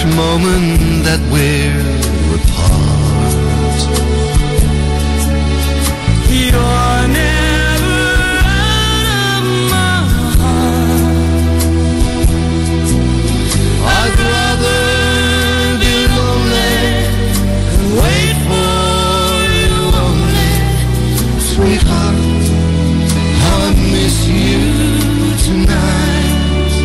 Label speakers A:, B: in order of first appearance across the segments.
A: each moment that we're apart. You're never out of my heart. I'd rather be lonely and wait for you only. Sweetheart, how I miss you tonight.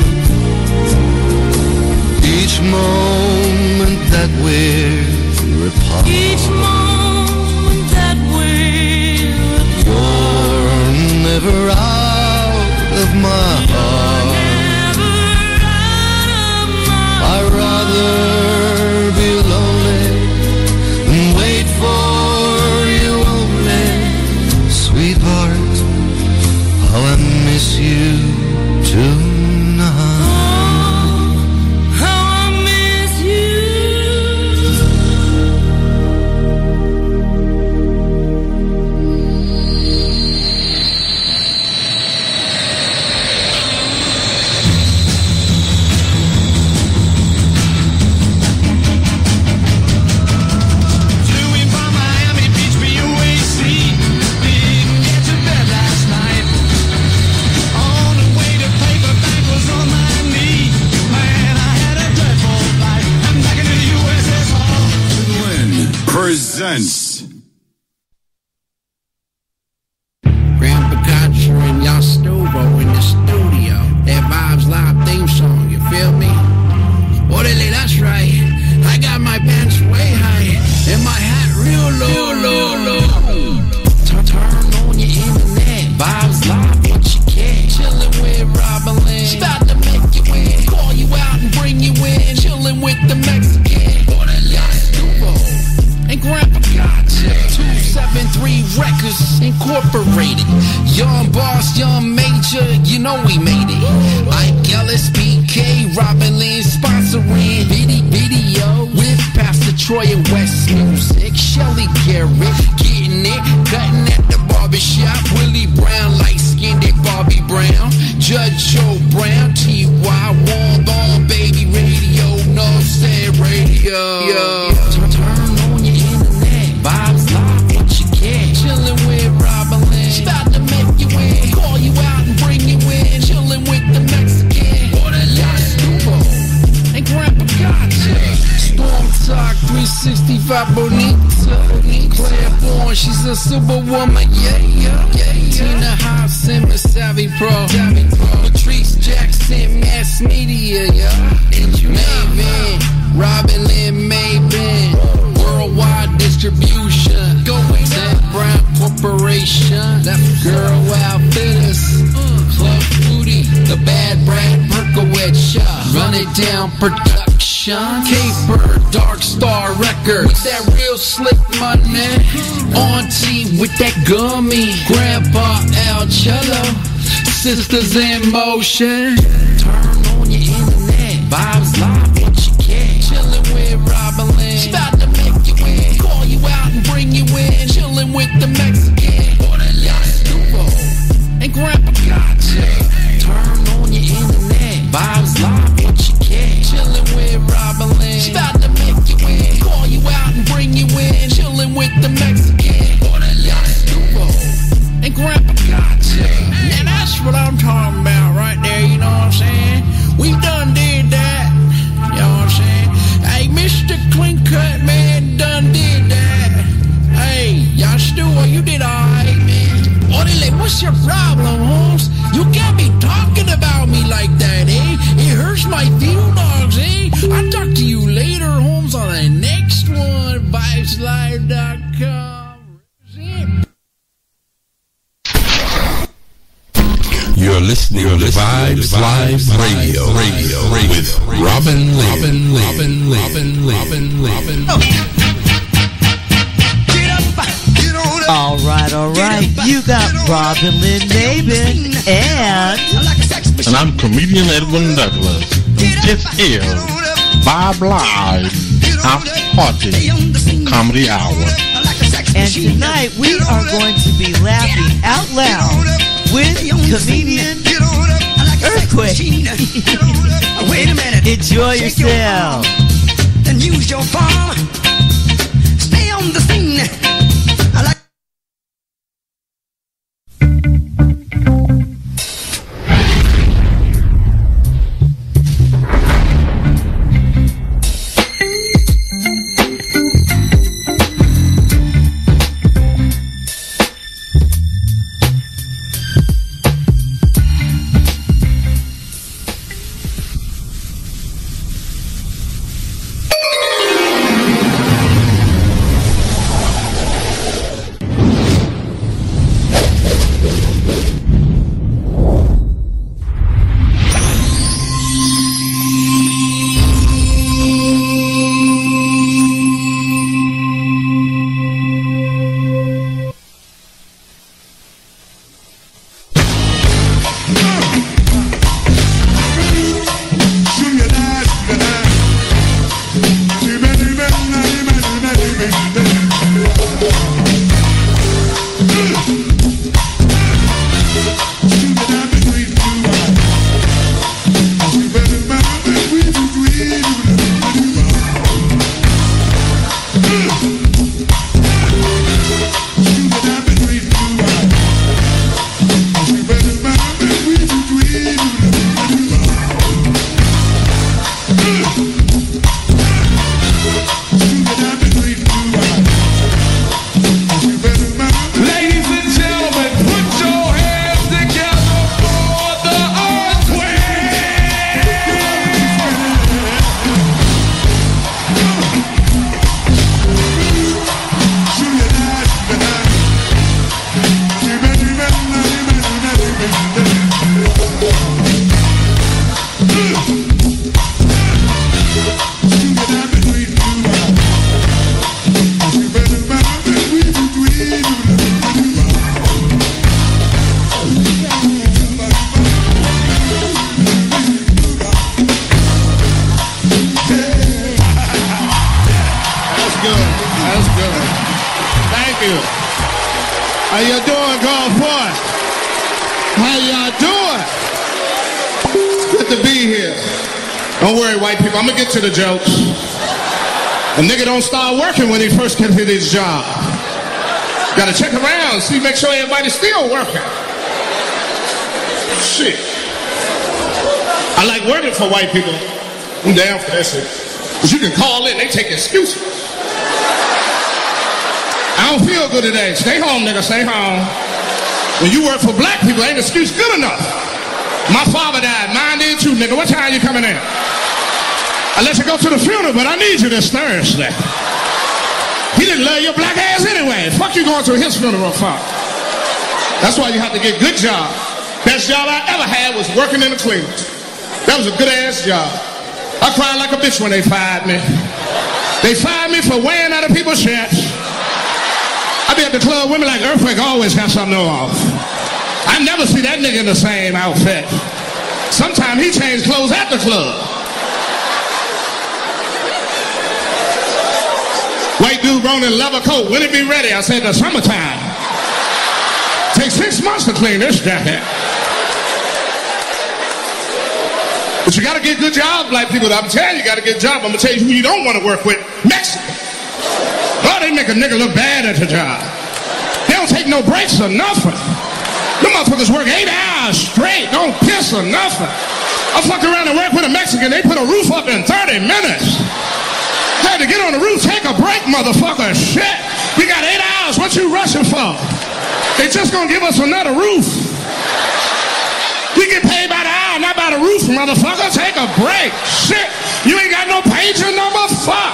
A: Each moment that we're apart. Each moment that we're apart. You're never out of my heart. Never out of my heart. I'd rather be lonely and wait for you only. Sweetheart, how I miss you tonight.
B: Presents
C: Grandpa Gotcha and Yastubo in the studio. That Vibes Live theme song, you feel me? Orderly, that's right. I got my pants way high and my hat real low. Turn on your internet. Vibes Live, what you get? Chillin' with Robin Lynn. She about to make you win. Call you out and bring you in. Chillin' with the Mexican. Orderly, Yastubo and Grandpa Gotcha. 273 Records Incorporated. Young Boss, Young Major, you know we made it. Ike Ellis, BK, Robin Lynn sponsoring video with Pastor Troy and West Music. Shelly Garrett getting it, cutting at the barbershop. Willie Brown, light-skinned Bobby Brown. Judge Joe Brown, T.Y. Warm on Baby Radio, no say radio. Turn on your internet. Vibes Live, what you get? Chillin' with Robin Lynn. She about to make you in. Call you out and bring you in. Chillin' with the Mexican. Yastubo and Grandpa Gotcha. Storm Talk 365 Bonita. Claireborn, she's a superwoman. Yeah. Tina Hobbs and Miss Savvy Pro. Patrice Jackson, Mass Media. Maven, Robin Lynn Maven. Worldwide distribution. Go with that Brown Corporation. That Girl Outfitters. Club Foodie. The Bad Brad Perkowitz Shop. Run It Down Production. Caper, Dark Star Records. With that real slick money. Auntie with that gummy. Grandpa Al Cello. Sisters in Motion. Turn on your internet. Vibes Live, what you get? Chillin' with Robin Lynn. She about to make you in. Call you out and bring you in. Chillin' with the Mexican. Yastubo and Grandpa Gotcha. Turn on your internet. Vibes Live, what you get? Chillin' with Robin Lynn. She about to make you in. Call you out and bring you in. Chillin' with the Mexican. Yastubo and Grandpa Gotcha. And that's what I'm talking about right there, you know what I'm saying? We done did that. You know what I'm saying? Hey, Mr. Clean Cut, man, done did that. Hey, Yastubo, you did alright, man. Orderly, what's your problem, Holmes? You can't be talking about me like that, eh? It hurts my feelings, eh? I'll talk to you later, Holmes, on the next one. VibesLive.com.
D: You're listening to Vibes Live Radio with Robin Lynn.
E: All right. You got Robin Lynn Maven and
F: I'm comedian Edwin Douglas. This is Vibe Live House Party Comedy Hour.
E: And tonight we are going to be laughing out loud with comedian Earthquake.
B: Wait a minute.
E: Enjoy yourself.
B: Then use your palm. Stay on the scene. I like.
G: How you doing, Gulfport? How y'all doing? It's good to be here. Don't worry, white people. I'm gonna get to the jokes. A nigga don't start working when he first gets to his job. Gotta check around, see, make sure everybody's still working. Shit. I like working for white people. I'm down for that shit. Because you can call in, they take excuses. I don't feel good today. Stay home, nigga, stay home. When you work for black people, ain't an excuse good enough. My father died, mine did too, nigga. What time you coming in? I let you go to the funeral, but I need you this Thursday. He didn't love your black ass anyway. Fuck you going to his funeral for? That's why you have to get good job. Best job I ever had was working in the Cleveland. That was a good ass job. I cried like a bitch when they fired me. They fired me for wearing out of people's shirts. I be at the club, women like Earthquake always have something off. I never see that nigga in the same outfit. Sometimes he changed clothes at the club. White dude grown in a leather coat, when it be ready? I said, the summertime. Takes 6 months to clean this jacket. But you gotta get good jobs, black people. I'm telling you, you gotta get a job. I'm gonna tell you who you don't want to work with. Mexican. Oh, they make a nigga look bad at the job. They don't take no breaks or nothing. Them motherfuckers work 8 hours straight, don't piss or nothing. I fucked around and worked with a Mexican, they put a roof up in 30 minutes. Had to get on the roof, take a break, motherfucker. Shit. We got 8 hours, what you rushing for? They just gonna give us another roof. We get paid by the hour, not by the roof, motherfucker. Take a break. Shit. You ain't got no pager number? Fuck.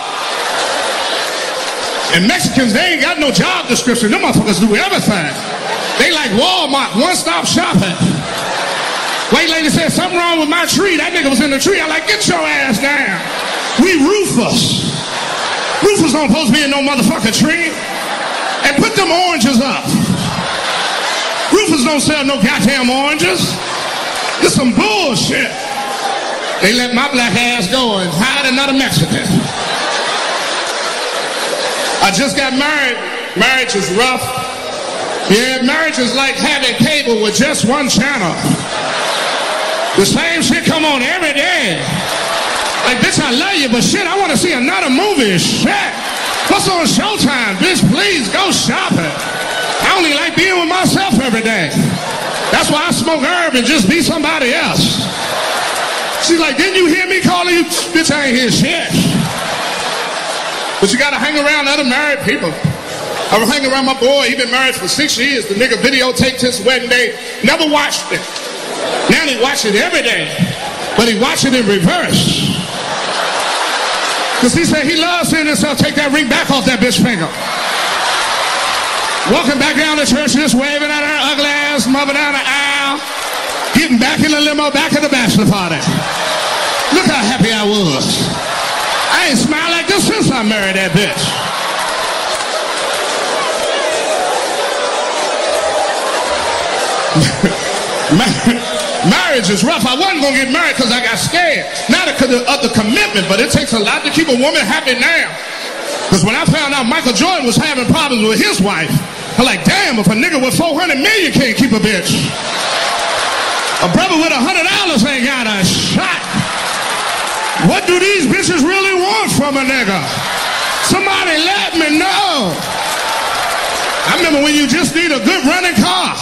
G: And Mexicans, they ain't got no job description. Them motherfuckers do everything. They like Walmart, one-stop shopping. White lady said, something wrong with my tree. That nigga was in the tree. I like, get your ass down. We roofers. Roofers don't supposed to be in no motherfucking tree. And put them oranges up. Roofers don't sell no goddamn oranges. This some bullshit. They let my black ass go and hired another Mexican. I just got married. Marriage is rough. Yeah, marriage is like having cable with just one channel. The same shit come on every day. Like, bitch, I love you, but shit, I want to see another movie. Shit. What's on Showtime? Bitch, please go shopping. I only like being with myself every day. That's why I smoke herb and just be somebody else. She's like, didn't you hear me calling you? Bitch, I ain't hear shit. But you gotta hang around other married people. I was hanging around my boy, he been married for 6 years. The nigga videotaped his wedding day, never watched it. Now he watch it every day, but he watch it in reverse. Cause he said he loves seeing himself take that ring back off that bitch finger. Walking back down the church, just waving at her ugly ass mother down the aisle. Getting back in the limo, back at the bachelor party. Look how happy I was. I ain't smiled like this since I married that bitch. Marriage is rough. I wasn't gonna get married because I got scared. Not because of the commitment, but it takes a lot to keep a woman happy now. Because when I found out Michael Jordan was having problems with his wife, I'm like, damn, if a nigga with 400 million can't keep a bitch, a brother with $100 ain't got a shot. What do these bitches really want from a nigga? Somebody let me know. I remember when you just need a good running car.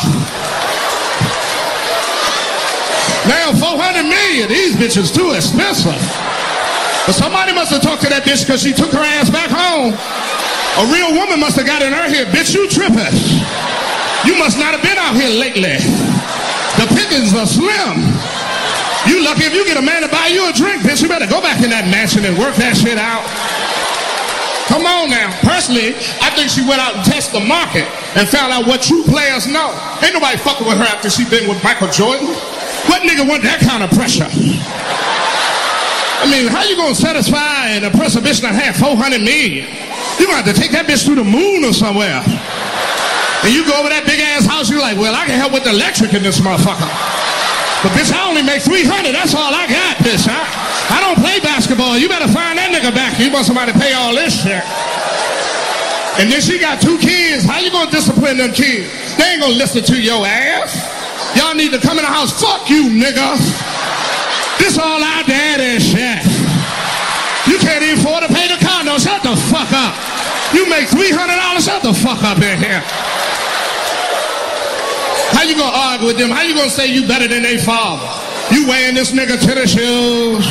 G: Now 400 million, these bitches too expensive. But somebody must have talked to that bitch because she took her ass back home. A real woman must have got in her head, bitch, you tripping. You must not have been out here lately. The pickings are slim. You lucky if you get a man to buy you a drink, bitch. You better go back in that mansion and work that shit out. Come on now. Personally, I think she went out and tested the market and found out what true players know. Ain't nobody fucking with her after she been with Michael Jordan. What nigga want that kind of pressure? I mean, how you gonna satisfy and impress a bitch that had 400 million? You gonna have to take that bitch to the moon or somewhere. And you go over that big ass house, you're like, well, I can help with the electric in this motherfucker. But bitch, I only make 300, that's all I got, bitch. I don't play basketball. You better find that nigga back. You want somebody to pay all this shit. And then she got 2 kids. How you gonna discipline them kids? They ain't gonna listen to your ass. Y'all need to come in the house. Fuck you, nigga. This all our daddy shit. You can't even afford to pay the condo. Shut the fuck up. You make $300. Shut the fuck up in here. How you gonna argue with them? How you gonna say you better than they father? You wearing this nigga tennis shoes.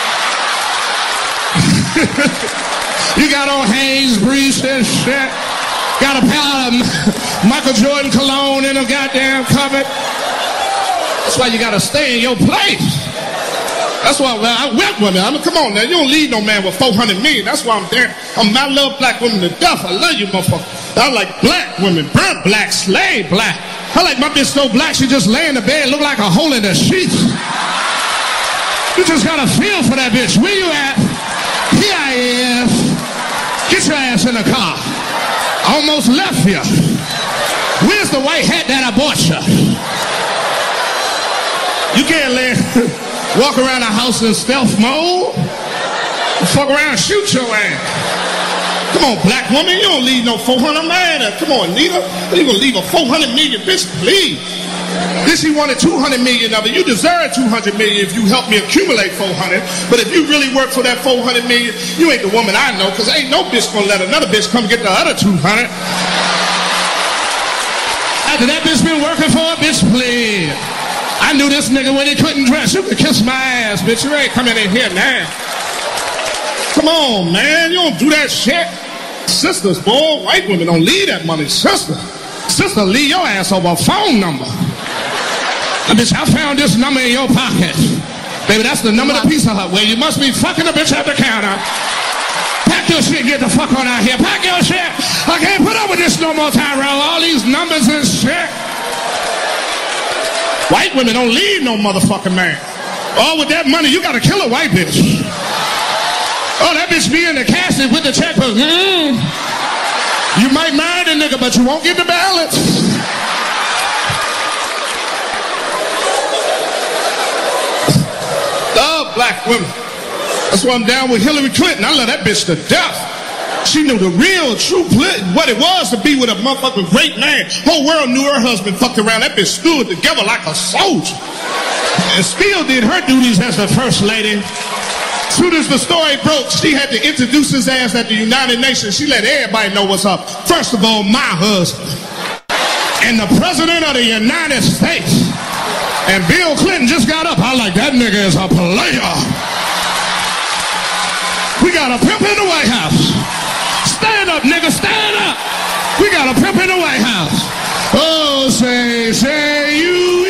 G: You got on Hanes grease and shit. Got a pair of Michael Jordan cologne in a goddamn cupboard. That's why you gotta stay in your place. That's why I wet women. I mean, come on now. You don't leave no man with 400 million. That's why I'm there. I love black women to death. I love you, motherfucker. I like black women. Burnt black, slave black. I like my bitch so black she just lay in the bed, look like a hole in the sheets. You just got a feel for that bitch. Where you at? Here I is. Get your ass in the car. I almost left you. Where's the white hat that I bought you? You can't walk around the house in stealth mode. Fuck around and shoot your ass. Come on, black woman, you don't leave no 400 man. Come on, Nita. You gonna leave a 400 million bitch, please. This he wanted 200 million of it. You deserve 200 million if you help me accumulate 400. But if you really work for that 400 million, you ain't the woman I know, because ain't no bitch gonna let another bitch come get the other 200. After that bitch been working for a bitch, please. I knew this nigga when he couldn't dress. You could kiss my ass, bitch. You ain't coming in here now. Come on, man. You don't do that shit. Sisters, boy, white women don't leave that money. Sister, leave your ass over a phone number. Bitch, I found this number in your pocket. Baby, that's the number of the Pizza Hut where you must be fucking a bitch at the counter. Pack your shit, get the fuck on out here. Pack your shit. I can't put up with this no more, Tyrell. All these numbers and shit. White women don't leave no motherfucking man. All with that money, you gotta kill a white bitch. Oh, that bitch be in the casket with the checkbook. You might marry the nigga, but you won't get the balance. Love black women. That's why I'm down with Hillary Clinton. I love that bitch to death. She knew the real, true, what it was to be with a motherfucking great man. Whole world knew her husband fucked around. That bitch stood together like a soldier. and still did her duties as the first lady. Soon as the story broke, she had to introduce his ass at the United Nations. She let everybody know what's up. First of all, my husband and the President of the United States. And Bill Clinton just got up. I like, that nigga is a player. We got a pimp in the White House. Stand up, nigga, stand up. We got a pimp in the White House. Oh, say you.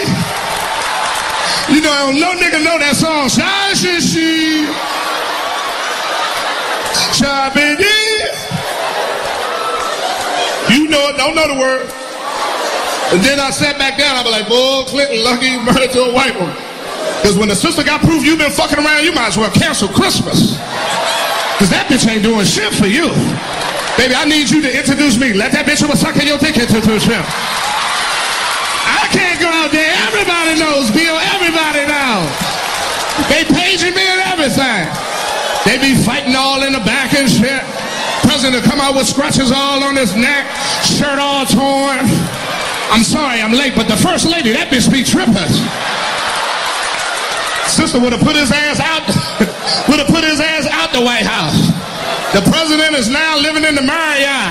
G: You know, no nigga know that song. Shy, she. Shy, baby. You know it, don't know the word. And then I sat back down, I was like, boy, Clinton, lucky you married to a white woman. Because when the sister got proof you've been fucking around, you might as well cancel Christmas. Because that bitch ain't doing shit for you. Baby, I need you to introduce me. Let that bitch who was sucking your dick introduce him. I can't go out there. Everybody knows, Bill. Everybody knows. They paging me and everything. They be fighting all in the back and shit. President come out with scratches all on his neck, shirt all torn. I'm sorry I'm late, but the first lady, that bitch be tripping. Sister would have put his ass out, the White House. The president is now living in the Marriott.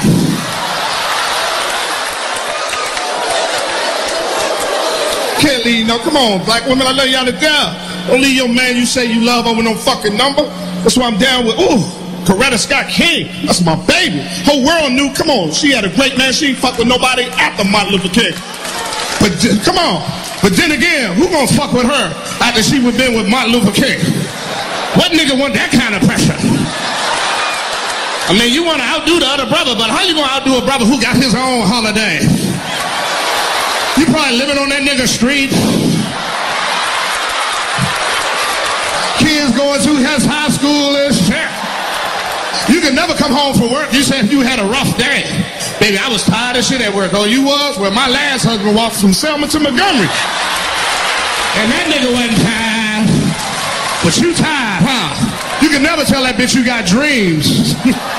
G: Can't leave, no, come on, black women, I love y'all to death. Don't leave your man you say you love over no fucking number. That's why I'm down with, ooh, Coretta Scott King. That's my baby. Whole world knew, come on, she had a great man. She ain't fuck with nobody after Martin Luther King. But come on. But then again, who gonna fuck with her after she was been with Martin Luther King? What nigga want that kind of pressure? I mean, you want to outdo the other brother, but how you gonna outdo a brother who got his own holiday? You probably living on that nigga street. Kids going to his high school and shit. You can never come home from work. You said you had a rough day. Baby, I was tired of shit at work. Oh, you was? Well, my last husband walked from Selma to Montgomery. And that nigga wasn't tired. But you tired, huh? You can never tell that bitch you got dreams.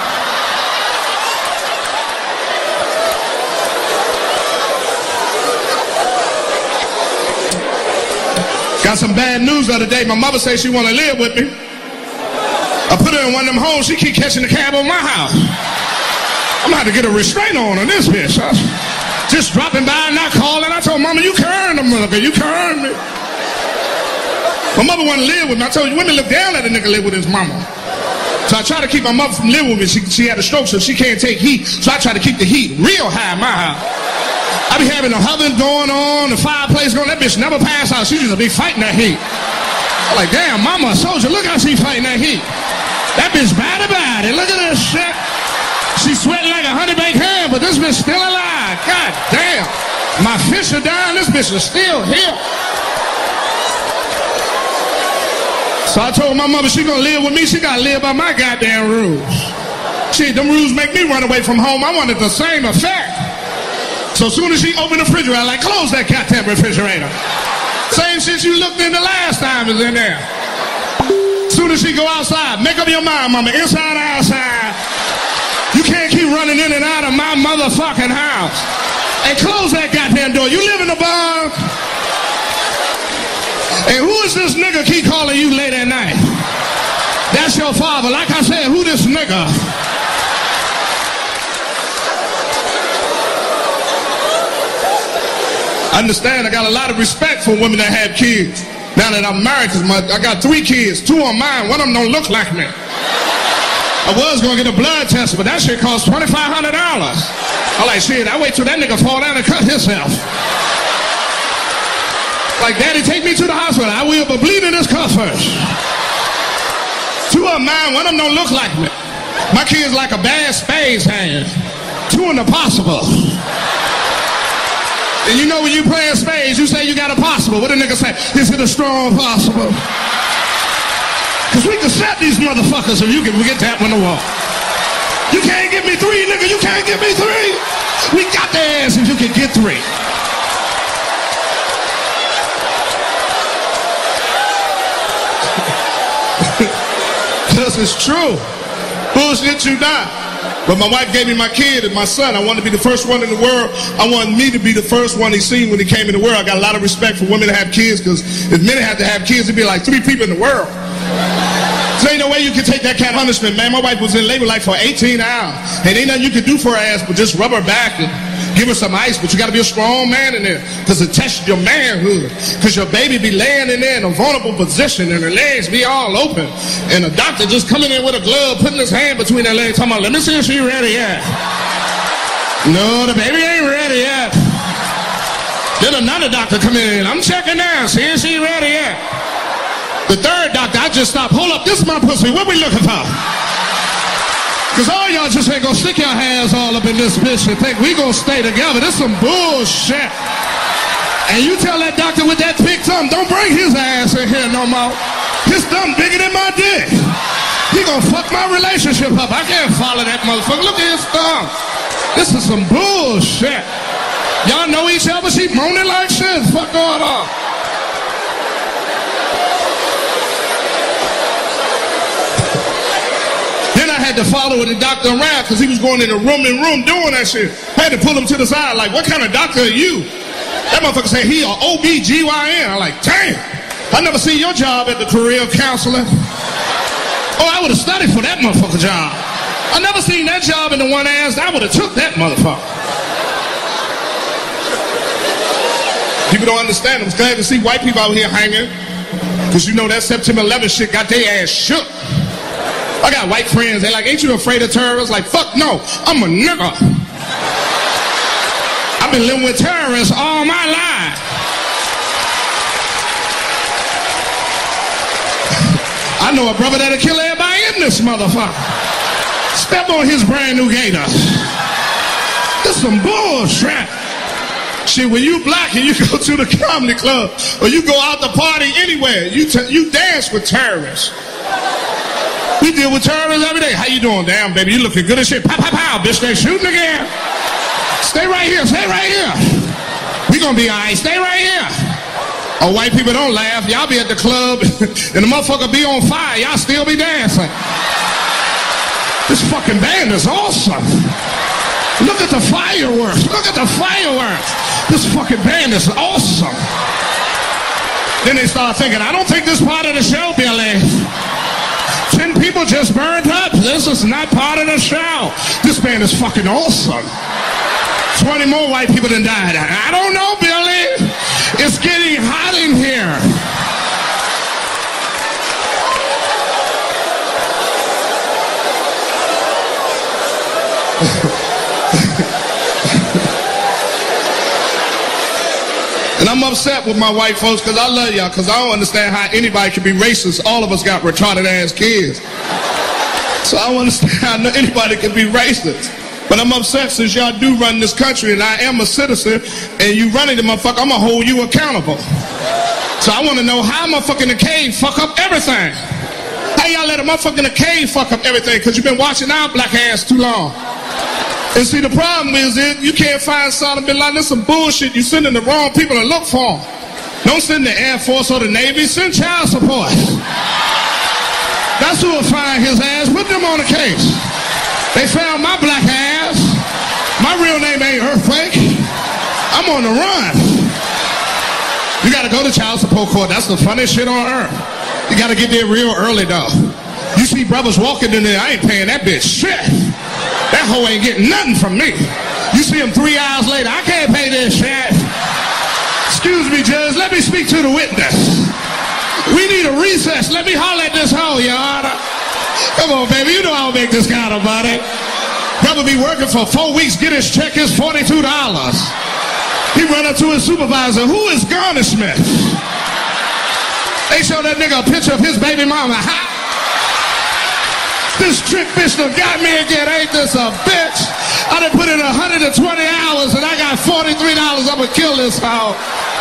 G: Got some bad news the other day. My mother said she want to live with me. I put her in one of them homes. She keep catching the cab on my house. I'm going to have to get a restraint on this bitch. Just dropping by and not calling. I told Mama, you can earn them, motherfucker. You can earn me. My mother wanted to live with me. I told you, women look down at a nigga live with his mama. So I try to keep my mother from living with me. She had a stroke, so she can't take heat. So I try to keep the heat real high in my house. I be having the oven going on, the fireplace going. That bitch never pass out. She used to be fighting that heat. I'm like, damn, mama, a soldier. Look how she fighting that heat. That bitch bad about it. Look at this shit. She's sweating like a honey-baked ham, but this bitch still alive. God damn. My fish are down. This bitch is still here. So I told my mother she gonna live with me. She gotta live by my goddamn rules. Shit, them rules make me run away from home. I wanted the same effect. So as soon as she opened the refrigerator, I like, close that goddamn refrigerator. Same shit you looked in the last time is in there. Soon as she go outside, make up your mind, mama, inside or outside. You can't keep running in and out of my motherfucking house. And close that goddamn door. You live in the bar. And who is this nigga keep calling you late at night? That's your father. Like I said, who this nigga? Understand, I got a lot of respect for women that have kids. Now that I'm married, because I got 3 kids. 2 on mine, one of them don't look like me. I was going to get a blood test, but that shit cost $2,500. I'm like, shit, I wait till that nigga fall down and cut himself. Like, Daddy, take me to the hospital. I will, but bleed in this cuff first. 2 of mine, one of them don't look like me. My kid's like a bad spades hand. 2 in the possible. And you know when you play spades, you say you got a possible. What the nigga say? Is it a strong possible? Because we can set these motherfuckers if you can get that one to walk. You can't give me 3, nigga. You can't give me 3. We got the ass if you can get 3. Because it's true. Bullshit you not. But my wife gave me my kid and my son. I wanted to be the first one in the world. I wanted me to be the first one he seen when he came in the world. I got a lot of respect for women that have kids, because if men had to have kids, it'd be like 3 people in the world. So ain't no way you can take that kind of punishment, man. My wife was in labor like for 18 hours. And ain't nothing you can do for her ass but just rub her back and give her some ice. But you got to be a strong man in there, because it tests your manhood. Because your baby be laying in there in a vulnerable position and her legs be all open. And a doctor just coming in with a glove, putting his hand between her legs, talking about, let me see if she's ready yet. No, the baby ain't ready yet. Then another doctor come in. I'm checking now, see if she's ready yet. The third doctor, I just stopped. Hold up, this is my pussy. What we looking for? Because all y'all just ain't gonna stick your hands all up in this bitch and think we gonna stay together. This some bullshit. And you tell that doctor with that big thumb, don't bring his ass in here no more. His thumb bigger than my dick. He gonna fuck my relationship up. I can't follow that motherfucker. Look at his thumb. This is some bullshit. Y'all know each other? She moaning like shit. Fuck going on? Then I had to follow the doctor around, because he was going in room doing that shit. I had to pull him to the side like, what kind of doctor are you? That motherfucker said he a OBGYN. I'm like, damn. I never seen your job at the career counselor. Oh, I would have studied for that motherfucker job. I never seen that job in the one ass. I would have took that motherfucker. People don't understand. I'm glad to see white people out here hanging, because you know that September 11th shit got their ass shook. I got white friends. They like, ain't you afraid of terrorists? Like, fuck no. I'm a nigga. I've been living with terrorists all my life. I know a brother that'll kill everybody in this motherfucker. Step on his brand new gator. This some bullshit. Shit, when you black and you go to the comedy club or you go out to party anywhere, you dance with terrorists. We deal with terrorists every day. How you doing? Damn, baby, you looking good as shit. Pow, pow, pow, bitch, they shooting again. Stay right here, stay right here. We gonna be all right, stay right here. Oh, white people don't laugh. Y'all be at the club and the motherfucker be on fire. Y'all still be dancing. This fucking band is awesome. Look at the fireworks. Look at the fireworks. This fucking band is awesome. Then they start thinking, I don't think this part of the show, Billy. 10 people just burned up. This is not part of the show. This band is fucking awesome. 20 more white people done died. I don't know, Billy. It's getting hot in here. And I'm upset with my white folks, because I love y'all, because I don't understand how anybody can be racist. All of us got retarded ass kids. So I don't understand how anybody can be racist. But I'm upset since y'all do run this country and I am a citizen and you running the motherfucker, I'm gonna hold you accountable. So I wanna know how motherfucker in the cave fuck up everything. How y'all let a motherfucker in the cave fuck up everything? Because you've been watching our black ass too long. And see, the problem is you can't find Osama bin Laden. That's some bullshit. You sending the wrong people to look for him. Don't send the Air Force or the Navy. Send child support. That's who will find his ass. Put them on the case. They found my black ass. My real name ain't Earthquake. I'm on the run. You gotta go to child support court. That's the funniest shit on earth. You gotta get there real early though. You see brothers walking in there, I ain't paying that bitch shit. That hoe ain't getting nothing from me. You see him 3 hours later, I can't pay this shit. Excuse me, Judge, let me speak to the witness. We need a recess. Let me holler at this hoe, Your Honor. Come on, baby, you know I'll make this kind of money. Brother be working for 4 weeks, get his check, is $42. He run up to his supervisor, who is Garnishment? They show that nigga a picture of his baby mama. Ha! This trick bitch done got me again, ain't this a bitch? I done put in 120 hours and I got $43. I'm gonna kill this hoe.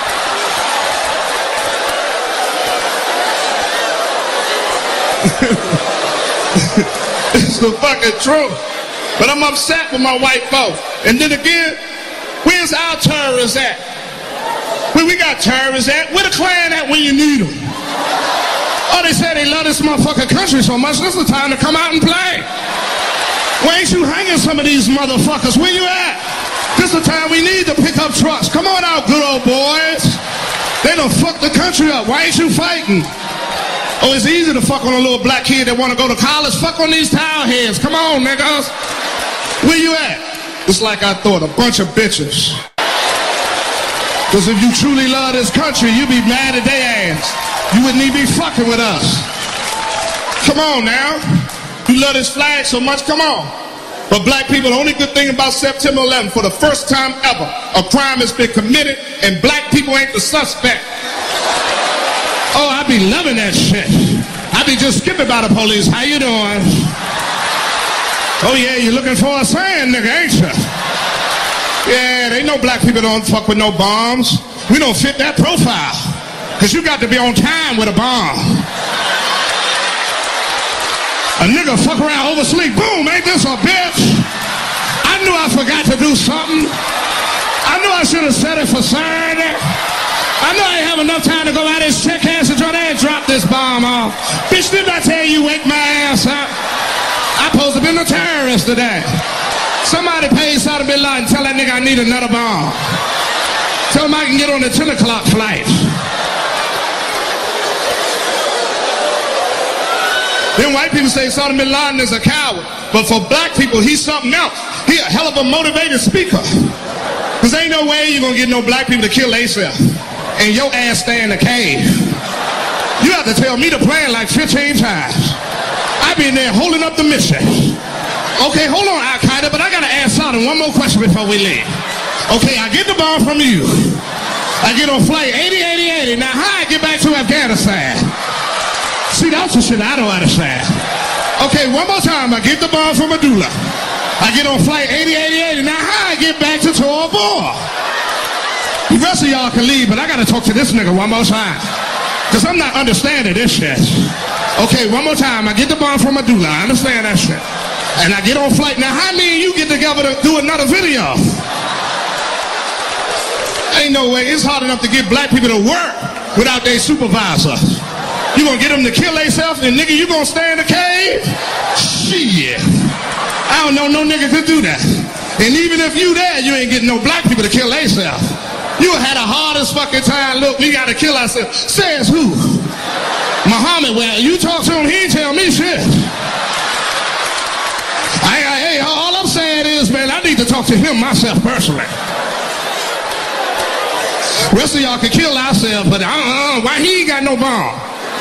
G: It's the fucking truth. But I'm upset with my white folks. And then again, where's our terrorists at? Where we got terrorists at? Where the Klan at when you need them? Oh, they say they love this motherfucking country so much. This is the time to come out and play. Why ain't you hanging some of these motherfuckers? Where you at? This is the time we need to pick up trucks. Come on out, good old boys. They done fucked the country up. Why ain't you fighting? Oh, it's easy to fuck on a little black kid that want to go to college. Fuck on these towel heads. Come on, niggas. Where you at? It's like I thought, a bunch of bitches. Because if you truly love this country, you'd be mad at their ass. You wouldn't even be fucking with us. Come on now. You love this flag so much, come on. But black people, the only good thing about September 11th, for the first time ever, a crime has been committed and black people ain't the suspect. Oh, I be loving that shit. I be just skipping by the police. How you doing? Oh yeah, you looking for a sign, nigga, ain't you? Yeah, they know black people don't fuck with no bombs. We don't fit that profile. Cause you got to be on time with a bomb. A nigga fuck around oversleep, boom, ain't this a bitch? I knew I forgot to do something. I knew I should have set it for Saturday. I know I ain't have enough time to go out this check ass and try to drop this bomb off. Bitch, didn't I tell you wake my ass up? I supposed to been a terrorist today. Somebody paid Osama bin Laden, tell that nigga I need another bomb. Tell him I can get on the 10 o'clock flight. Then white people say Osama bin Laden is a coward. But for black people, he's something else. He a hell of a motivated speaker. Because ain't no way you're going to get no black people to kill themselves. And your ass stay in the cave. You have to tell me the plan like 15 times. I been there holding up the mission. Okay, hold on, Al-Qaeda, but I got to ask Saddam one more question before we leave. Okay, I get the bomb from you. I get on flight 80. Now, how I get back to Afghanistan? See, that's the shit I don't understand. Okay, one more time. I get the bomb from Medulla. I get on flight 80. Now, how I get back to Tora Bora? The rest of y'all can leave, but I got to talk to this nigga one more time. Because I'm not understanding this shit. Okay, one more time. I get the bomb from Medulla. I understand that shit. And I get on flight. Now, how me and you get together to do another video? Ain't no way. It's hard enough to get black people to work without their supervisor. You gonna get them to kill themselves and nigga, you gonna stay in the cave? Shit. I don't know no nigga could do that. And even if you there, you ain't getting no black people to kill themselves. You had the hardest fucking time. Look, we gotta kill ourselves. Says who? Muhammad. Well, you talk to him, he ain't tell me shit. Hey, all I'm saying is, man, I need to talk to him myself personally. Rest of y'all can kill ourselves, but why he ain't got no bomb?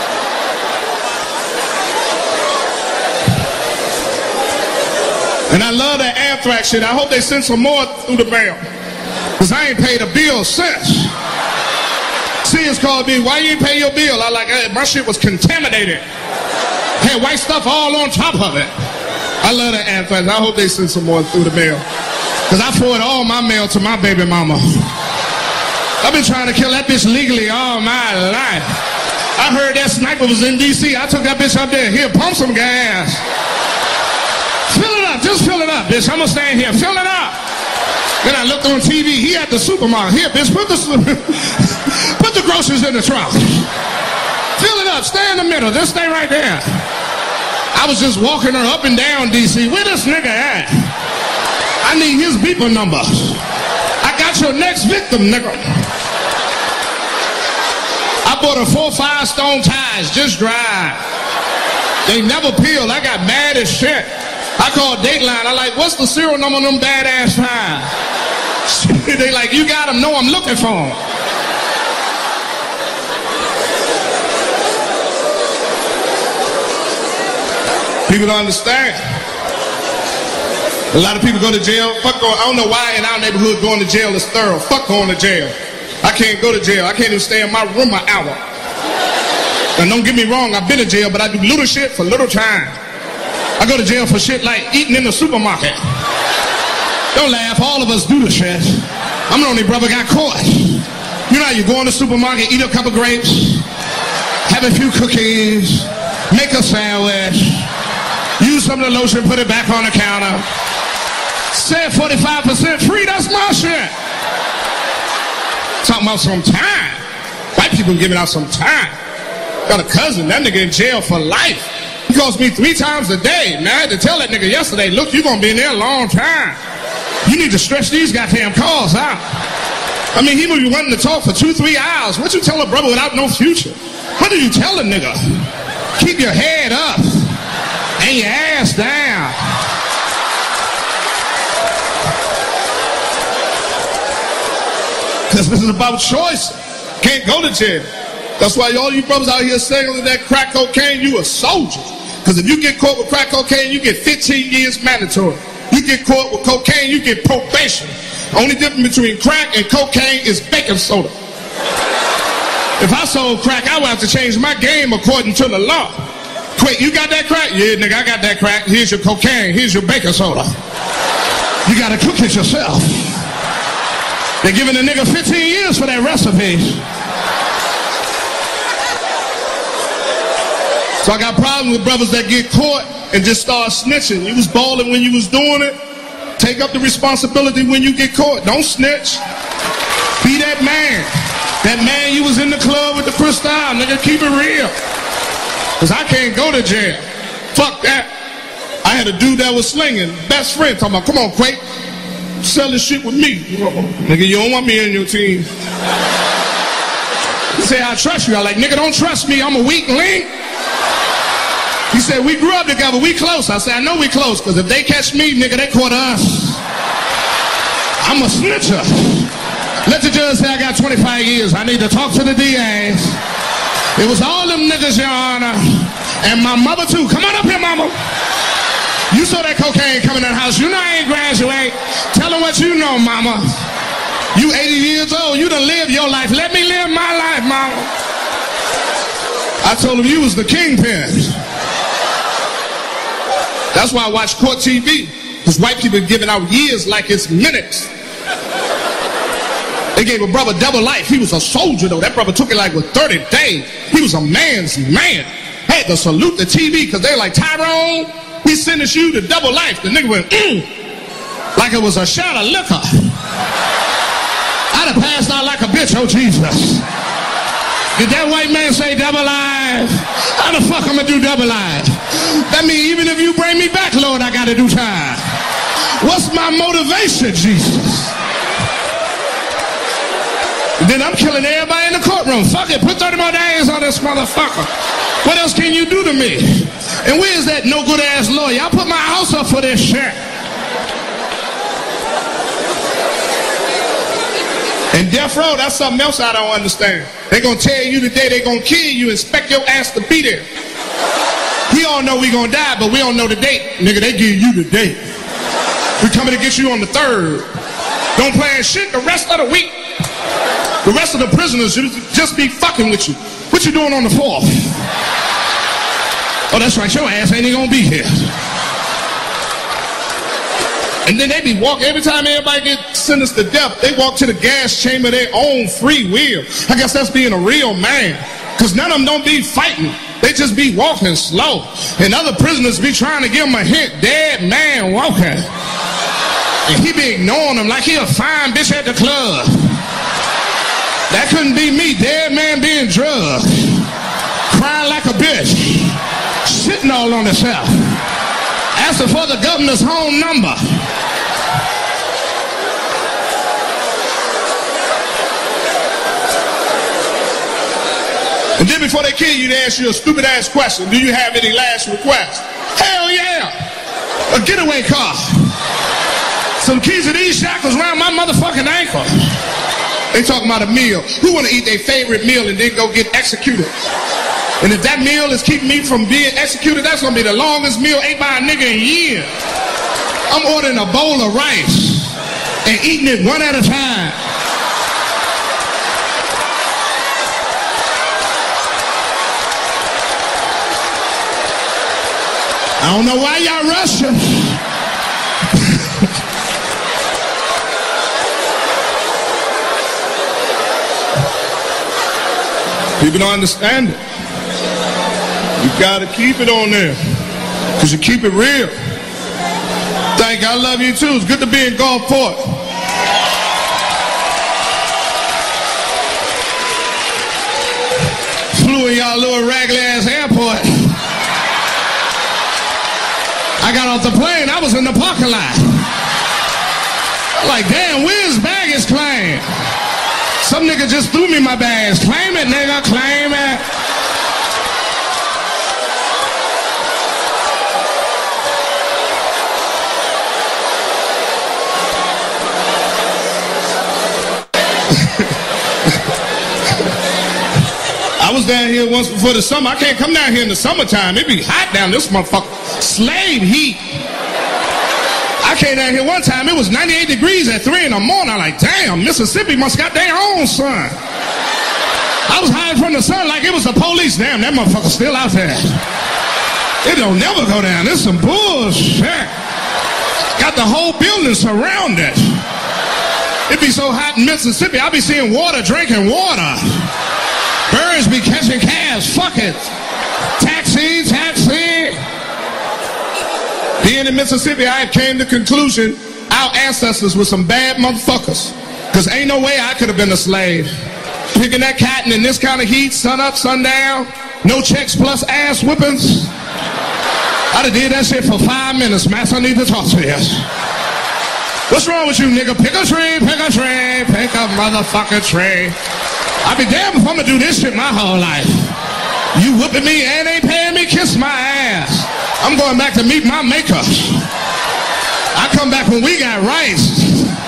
G: And I love that anthrax shit. I hope they send some more through the mail. Because I ain't paid a bill since. Sears called me, why you ain't pay your bill? I like, hey, my shit was contaminated. Had white stuff all on top of it. I love that anthrax. I hope they send some more through the mail. Because I forward all my mail to my baby mama. I've been trying to kill that bitch legally all my life. I heard that sniper was in D.C. I took that bitch up there. Here, pump some gas. Fill it up, just fill it up, bitch. I'm gonna stand here, fill it up. Then I looked on TV, he at the supermarket. Here, bitch, put the groceries in the trunk. Fill it up, stay in the middle, just stay right there. I was just walking her up and down D.C. Where this nigga at? I need his beeper number. I got your next victim, nigga. I bought her 4 5-stone ties, just dry. They never peeled, I got mad as shit. I called Dateline. I like, what's the serial number on them badass ties? They like, you got them? No, I'm looking for them. People don't understand. A lot of people go to jail. Fuck going. I don't know why in our neighborhood going to jail is thorough. Fuck going to jail. I can't go to jail. I can't even stay in my room an hour. And don't get me wrong, I've been to jail, but I do little shit for little time. I go to jail for shit like eating in the supermarket. Don't laugh, all of us do the shit. I'm the only brother got caught. You know how you go in the supermarket, eat a couple grapes, have a few cookies, make a sandwich, use some of the lotion, put it back on the counter. Said 45% free, that's my shit. Talking about some time. White people giving out some time. Got a cousin, that nigga in jail for life. He calls me 3 times a day. Man, I had to tell that nigga yesterday, look, you're going to be in there a long time. You need to stretch these goddamn calls out. I mean, he would be wanting to talk for 2-3 hours. What you tell a brother without no future? What do you tell a nigga? Keep your head up and your ass down. Because this is about choice. Can't go to jail. That's why all you brothers out here selling that crack cocaine, you a soldier. Because if you get caught with crack cocaine, you get 15 years mandatory. You get caught with cocaine, you get probation. Only difference between crack and cocaine is baking soda. If I sold crack, I would have to change my game according to the law. Quick, you got that crack? Yeah, nigga, I got that crack. Here's your cocaine. Here's your baking soda. You got to cook it yourself. They're giving a nigga 15 years for that recipe. So I got problems with brothers that get caught and just start snitching. You was balling when you was doing it. Take up the responsibility when you get caught. Don't snitch. Be that man. That man you was in the club with the Cristal. Nigga, keep it real. Because I can't go to jail. Fuck that. I had a dude that was slinging. Best friend talking about, come on, Quake. Sell this shit with me. Nigga, you don't want me on your team. He said, I trust you. I like, nigga, don't trust me. I'm a weak link. He said, we grew up together. We close. I said, I know we close. Because if they catch me, nigga, they caught us. I'm a snitcher. Let the judge say I got 25 years. I need to talk to the DAs. It was all them niggas, Your Honor. And my mother, too. Come on up here, mama. You saw that cocaine coming in the house. You know I ain't graduate. Tell them what you know, mama. You 80 years old. You done lived your life. Let me live my life, mama. I told him you was the kingpin. That's why I watch court TV. Because white people are giving out years like it's minutes. They gave a brother double life. He was a soldier, though. That brother took it like with 30 days. He was a man's man. Had to salute the TV because they like, Tyrone, we sentenced you to double life. The nigga went, like it was a shot of liquor. I'd have passed out like a bitch, oh Jesus. Did that white man say double life? How the fuck I'm gonna do double life? That means even if you bring me back, Lord, I gotta do time. What's my motivation, Jesus? Then I'm killing everybody in the courtroom. Fuck it, put 30 more days on this motherfucker. What else can you do to me? And where's that no good ass lawyer? I put my house up for this shit. And death row, that's something else I don't understand. They're gonna tell you today they're gonna kill you, expect your ass to be there. We all know we gonna die, but we don't know the date. Nigga, they give you the date. We coming to get you on the 3rd. Don't plan shit the rest of the week. The rest of the prisoners just be fucking with you. What you doing on the 4th? Oh, that's right, your ass ain't even gonna be here. And then they be walking, every time everybody gets sentenced to death, they walk to the gas chamber of their own free will. I guess that's being a real man. Because none of them don't be fighting. They just be walking slow. And other prisoners be trying to give them a hint. Dead man walking. And he be ignoring them like he a fine bitch at the club. That couldn't be me. Dead man being drugged. Crying like a bitch. Sitting all on himself. Asking for the governor's home number. And then before they kill you, they ask you a stupid ass question. Do you have any last requests? Hell yeah. A getaway car. Some keys of these shackles around my motherfucking ankle. They talking about a meal. Who want to eat their favorite meal and then go get executed? And if that meal is keeping me from being executed, that's going to be the longest meal ate by a nigga in years. I'm ordering a bowl of rice and eating it one at a time. I don't know why y'all rushing. People don't understand it. You gotta keep it on there. Cause you keep it real. Thank you, I love you too. It's good to be in Gulfport. Flew in y'all little raggedy ass airport. I got off the plane, I was in the parking lot. Like, damn, where's baggage claim? Some nigga just threw me my bags. Claim it, nigga, claim it. I was down here once before the summer. I can't come down here in the summertime. It be hot down this motherfucker. Slave heat. I came down here one time. It was 98 degrees at 3 in the morning. I'm like, damn, Mississippi must got their own sun. I was hiding from the sun like it was the police. Damn, that motherfucker still out there. It don't never go down. This some bullshit. Got the whole building surrounded. It be so hot in Mississippi, I be seeing water, drinking water. Birds be catching calves. Fuck it. Taxi, taxi. Being in Mississippi, I came to the conclusion our ancestors were some bad motherfuckers. Because ain't no way I could have been a slave. Picking that cotton in this kind of heat, sun up, sun down, no checks plus ass whippings. I'd have did that shit for 5 minutes, Master. I need to talk to you. What's wrong with you, nigga? Pick a tree, pick a tree, pick a motherfucking tree. I'd be damned if I'm gonna do this shit my whole life. You whooping me and ain't paying me, kiss my ass. I'm going back to meet my maker. I come back when we got rice.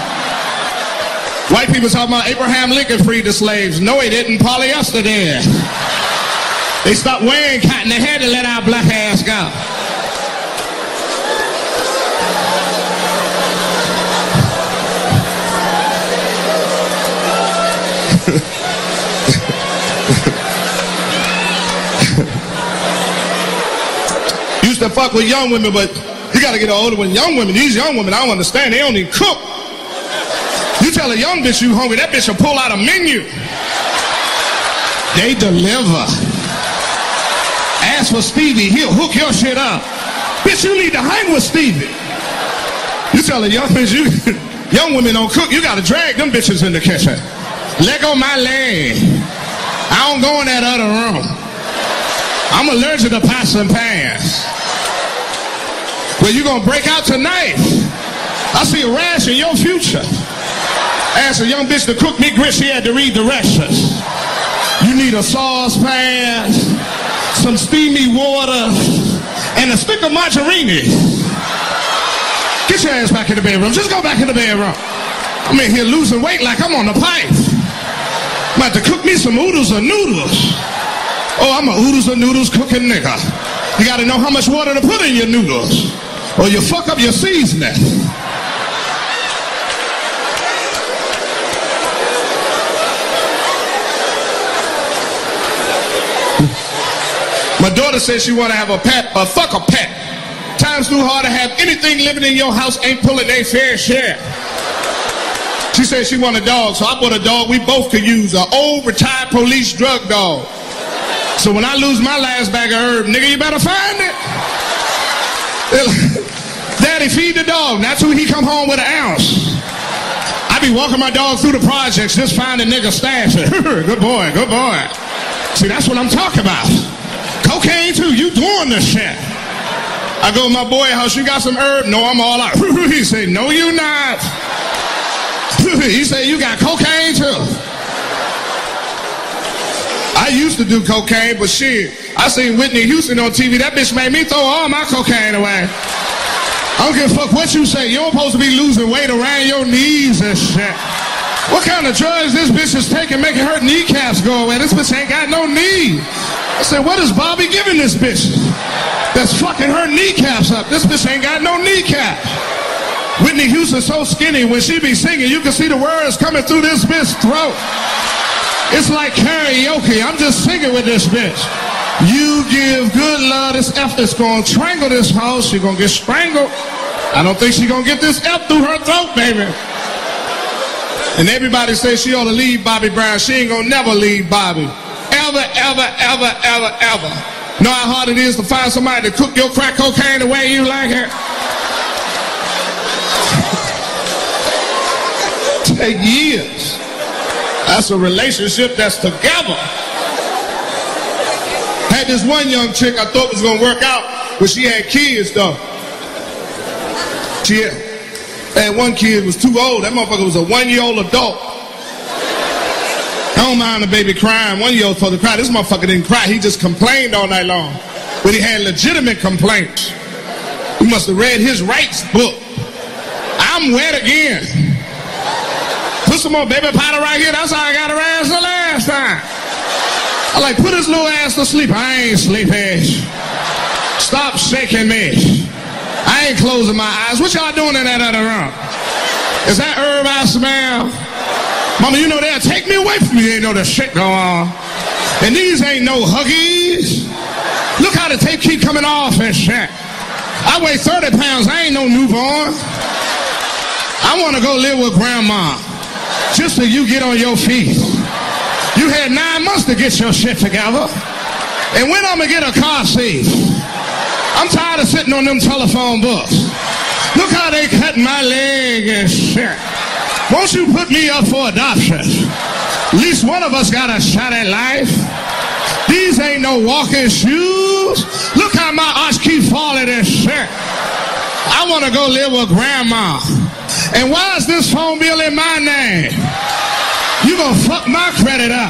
G: White people talking about Abraham Lincoln freed the slaves. No, he didn't. Polyester did. They stopped wearing cotton. They had to let our black ass go. Used to fuck with young women, but you gotta get older with young women. These young women, I don't understand. They don't even cook. You tell a young bitch you hungry, that bitch will pull out a menu. They deliver. Ask for Stevie, he'll hook your shit up. Bitch, you need to hang with Stevie. You tell a young bitch, young women don't cook, you gotta drag them bitches in the kitchen. Let go my leg. I don't go in that other room. I'm allergic to pots and pans. Well, you gonna break out tonight. I see a rash in your future. Asked a young bitch to cook me grits, she had to read directions. You need a saucepan, some steamy water, and a stick of margarine. Get your ass back in the bedroom. Just go back in the bedroom. I'm in here losing weight like I'm on the pipe. I'm about to cook me some oodles or noodles. Oh, I'm a oodles or noodles cooking nigga. You gotta know how much water to put in your noodles, or you fuck up your seasoning. My daughter says she want to have a pet, but fuck a pet. Time's too hard to have anything living in your house ain't pulling their fair share. She said she want a dog, so I bought a dog we both could use, an old retired police drug dog. So when I lose my last bag of herb, nigga, you better find it. Daddy, feed the dog. That's who he come home with an ounce. I be walking my dog through the projects, just find a nigga stash it. Good boy, good boy. See, that's what I'm talking about. Cocaine too, you doing this shit. I go to my boy house, you got some herb? No, I'm all out. He say, no, you not. He say, you got cocaine too. I used to do cocaine, but shit, I seen Whitney Houston on TV. That bitch made me throw all my cocaine away. I don't give a fuck what you say. You're supposed to be losing weight around your knees and shit. What kind of drugs this bitch is taking making her kneecaps go away? This bitch ain't got no knee. I said, what is Bobby giving this bitch that's fucking her kneecaps up? This bitch ain't got no kneecap. Whitney Houston's so skinny, when she be singing, you can see the words coming through this bitch's throat. It's like karaoke. I'm just singing with this bitch. You give good love, this F is gonna strangle this hoe. She gonna get strangled. I don't think she gonna get this F through her throat, baby. And everybody says she ought to leave Bobby Brown. She ain't gonna never leave Bobby. Ever, ever, ever, ever, ever. Know how hard it is to find somebody to cook your crack cocaine the way you like it? Take years. That's a relationship that's together. Had this one young chick I thought was gonna work out, but she had kids though. Yeah. And one kid was too old. That motherfucker was a 1-year-old adult. I don't mind the baby crying. 1-year-old supposed to cry. This motherfucker didn't cry. He just complained all night long. But he had legitimate complaints. He must have read his rights book. I'm wet again. Put some more baby powder right here. That's how I got her ass the last time. I like, put his little ass to sleep. I ain't sleepy. Stop shaking me. I ain't closing my eyes. What y'all doing in that other room? Is that herb I smell? Mama, you know they'll take me away from you. Ain't know the shit going on. And these ain't no huggies. Look how the tape keep coming off and shit. I weigh 30 pounds. I ain't no newborn. I want to go live with grandma. Just so you get on your feet. You had 9 months to get your shit together. And when I'm going to get a car seat? I'm tired of sitting on them telephone books. Look how they cutting my leg and shit. Won't you put me up for adoption? At least one of us got a shot at life. These ain't no walking shoes. Look how my arch keep falling and shit. I want to go live with grandma. And why is this phone bill in my name? You gonna fuck my credit up.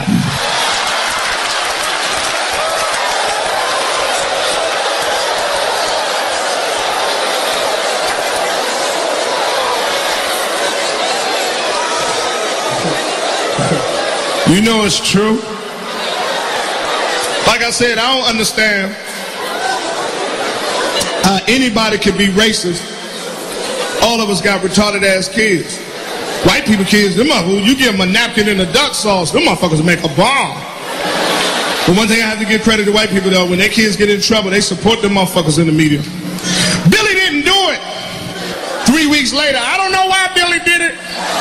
G: You know it's true. Like I said, I don't understand how anybody can be racist. All of us got retarded ass kids. White people kids, them motherfuckers, you give them a napkin and a duck sauce, them motherfuckers make a bomb. But one thing I have to give credit to white people though, when their kids get in trouble, they support them motherfuckers in the media. Billy didn't do it. 3 weeks later, I don't know why Billy did it.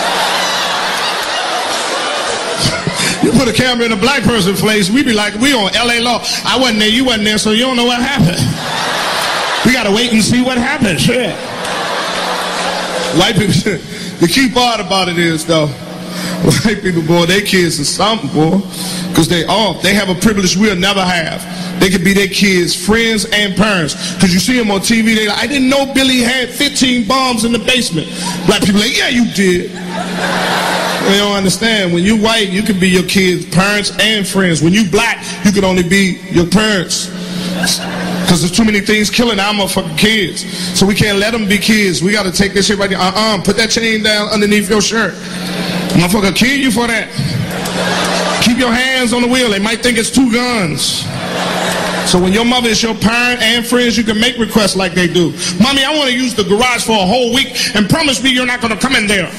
G: You put a camera in a black person's face, we be like, we on LA Law. I wasn't there, you wasn't there, so you don't know what happened. We gotta wait and see what happens. Shit. White people, the key part about it is though, white people, boy, their kids are something, boy. Because they have a privilege we'll never have. They could be their kids' friends and parents. Because you see them on TV, they like, I didn't know Billy had 15 bombs in the basement. Black people like, yeah, you did. They don't understand. When you white, you can be your kids' parents and friends. When you black, you can only be your parents. Because there's too many things killing our motherfucking kids. So we can't let them be kids. We got to take this shit right there. Put that chain down underneath your shirt. Motherfucker kill you for that. Keep your hands on the wheel. They might think it's 2 guns. So when your mother is your parent and friends, you can make requests like they do. Mommy, I want to use the garage for a whole week and promise me you're not going to come in there.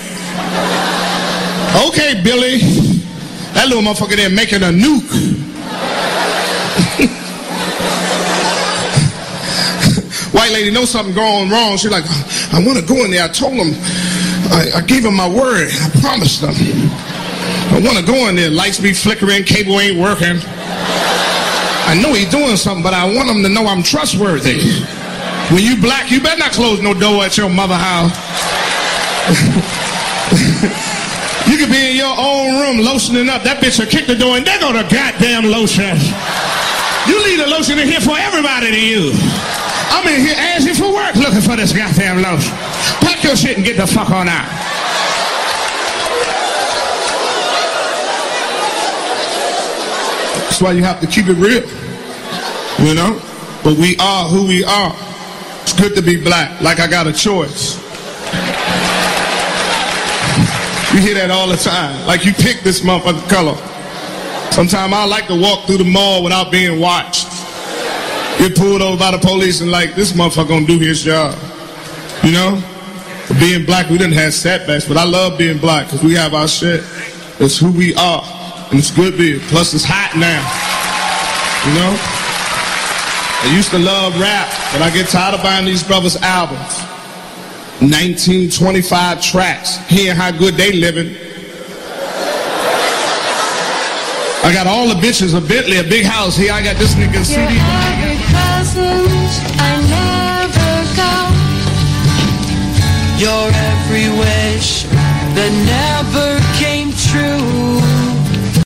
G: Okay, Billy. That little motherfucker there making a nuke. White lady knows something going wrong. She's like, I want to go in there. I told him, I gave him my word. I promised him. I want to go in there. Lights be flickering, cable ain't working. I know he's doing something, but I want him to know I'm trustworthy. When you black, you better not close no door at your mother house. You could be in your own room lotioning up. That bitch will kick the door and there go the goddamn lotion. You leave the lotion in here for everybody to use. I'm in here asking for work looking for this goddamn lotion. Pack your shit and get the fuck on out. That's why you have to keep it real. You know? But we are who we are. It's good to be black. Like I got a choice. You hear that all the time. Like you pick this motherfucking color. Sometimes I like to walk through the mall without being watched. Get pulled over by the police and like, this motherfucker gonna do his job. You know? For being black, we didn't have setbacks, but I love being black because we have our shit. It's who we are. And it's good being. Plus it's hot now. You know? I used to love rap, but I get tired of buying these brothers' albums. 1925 tracks, hearing how good they living. I got all the bitches, a Bentley, a big house. Here I got this nigga CD.
H: Your cousins, I never got. Your every wish, but never